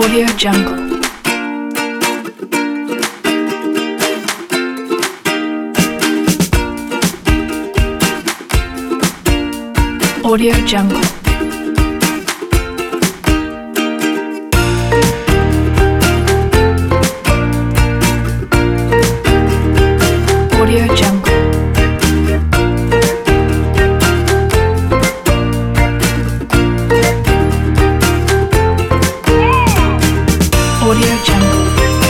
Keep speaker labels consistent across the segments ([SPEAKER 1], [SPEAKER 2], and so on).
[SPEAKER 1] Audio Jungle. Audio Jungle. Audio Jungle. Audio Jungle.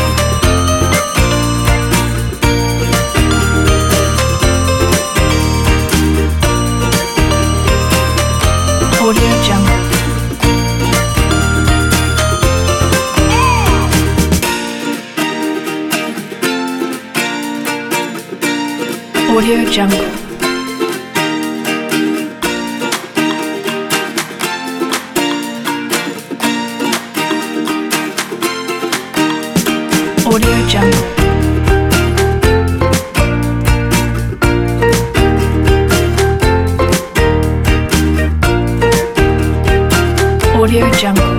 [SPEAKER 1] Audio Jungle. Audio Jungle. Audio Jungle. Audio Jungle.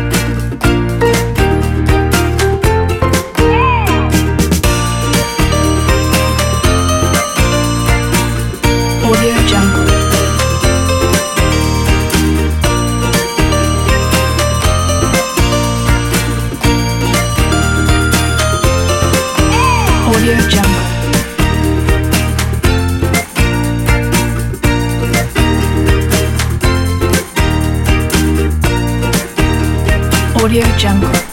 [SPEAKER 1] Audio Jungle. Audio Jungle. Audio Jungle.